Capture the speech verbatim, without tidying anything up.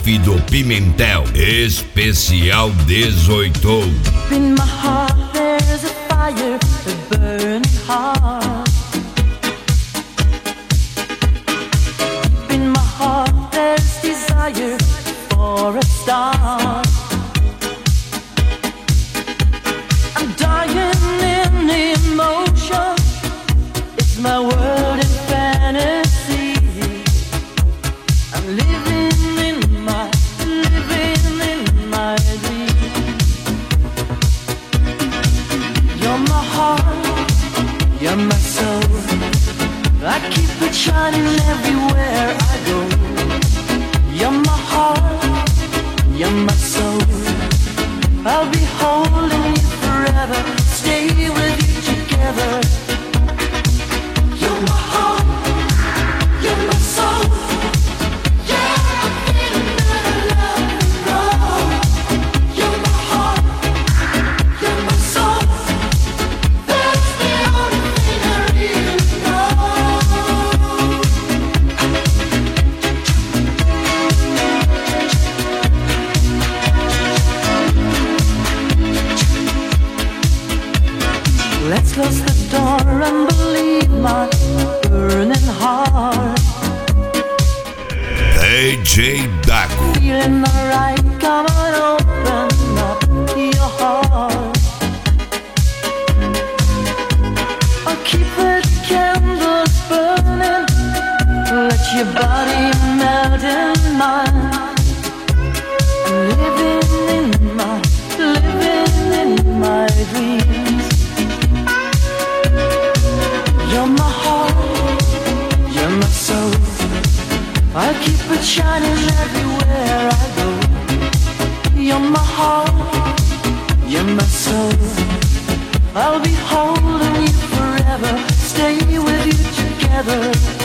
chefe do Pimentel, especial dezoito. In my heart there's a fire, a burning heart. In my heart there's desire for a star. I'm dying in emotion. It's my world in fantasy. I'm living in my, living in my dream. You're my heart, you're my soul. I keep it shining everywhere I go. You're my heart, you're my soul. I'll be holding you forever, stay with you together. You're my heart, you're my soul. Yeah, I'm feeling that I love and roll. You're my heart, you're my soul. That's the only thing I really know. Let's close the door and believe my burning heart. D J Dago. Feeling alright, come on, open up your heart. I'll keep the candles burning, let your body melt in mine. I'm living in my, living in my dreams. You're my heart, you're my soul. I'll keep it shining everywhere I go. You're my heart, you're my soul. I'll be holding you forever, stay with you together.